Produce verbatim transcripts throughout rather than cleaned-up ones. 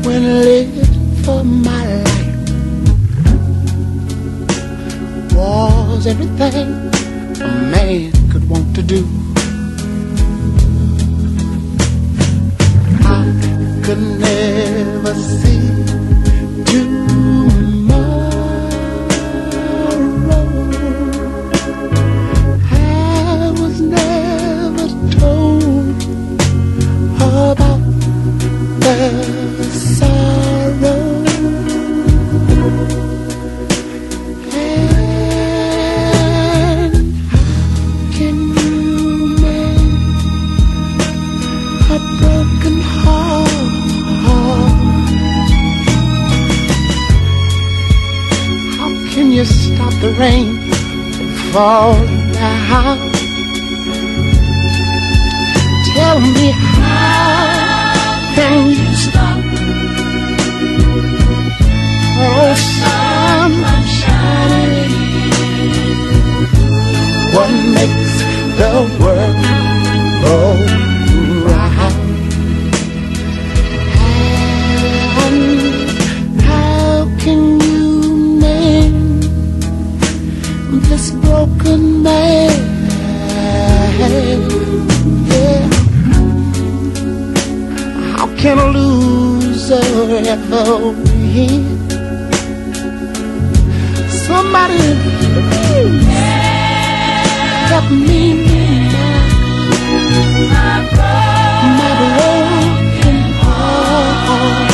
when living for my life was everything a man could want to do. I could never see tomorrow. I was never told about the sorrow. And how can you mend a broken heart? How can you stop the rain from falling down? Tell me, how can you stop oh sun from shining? What makes the world go round? And how can you mend this broken man? Yeah. How can a loser ever win? Somebody please help me mend my broken heart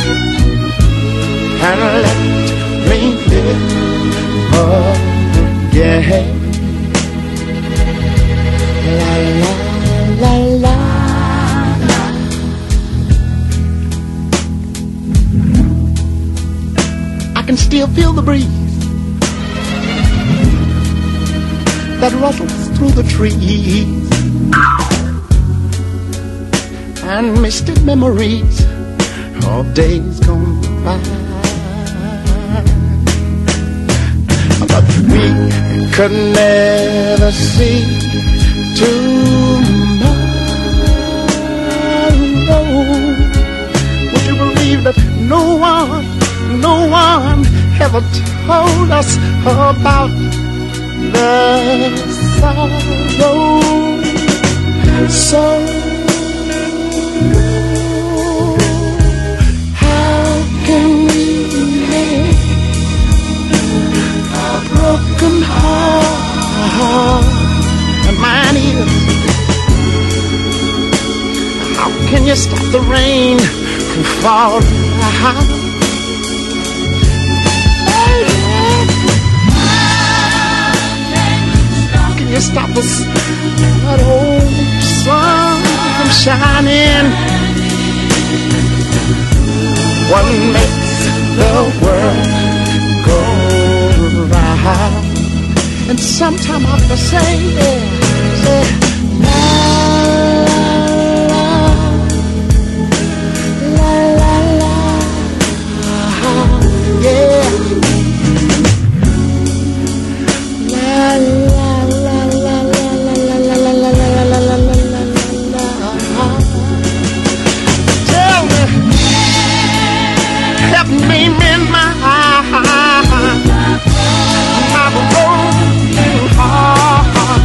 and let me live again. La la la la. I can still feel the breeze that rustles through the trees and misty memories of days gone by. But we could never see tomorrow. Would you believe that no one, no one ever told us about the sorrow? So how can we make a broken heart? And mine is, how can you stop the rain from falling down? You stop us, that old sun from shining. What makes the world go round? And sometime I have to say, yeah, say, la la la la la, yeah, la la. Me mend my my broken heart.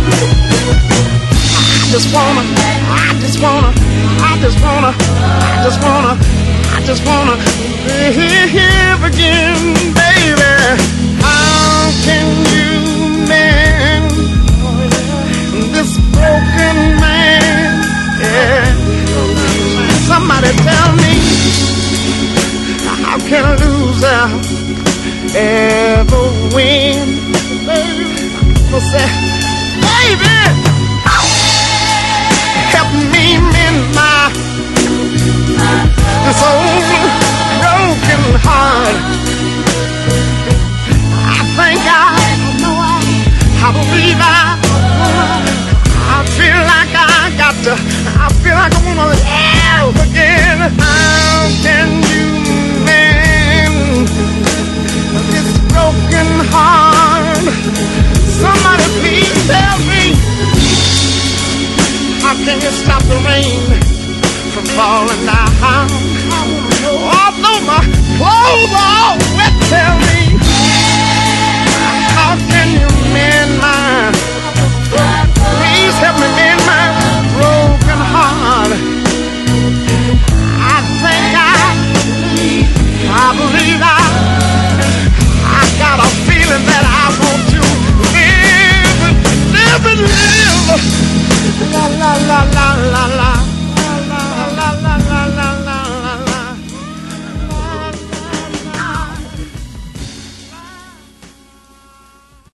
I just wanna, I just wanna, I just wanna, I just wanna, I just wanna live again, baby. How can you mend this broken man? Yeah. Somebody tell me, how can a loser ever win? Baby, I say, baby, help me mend my this old broken heart. I think I, I know I, I believe I, I feel like I got to, I feel like I wanna live again. How can you this broken heart? Somebody please tell me, how can you stop the rain from falling down? la la la la la.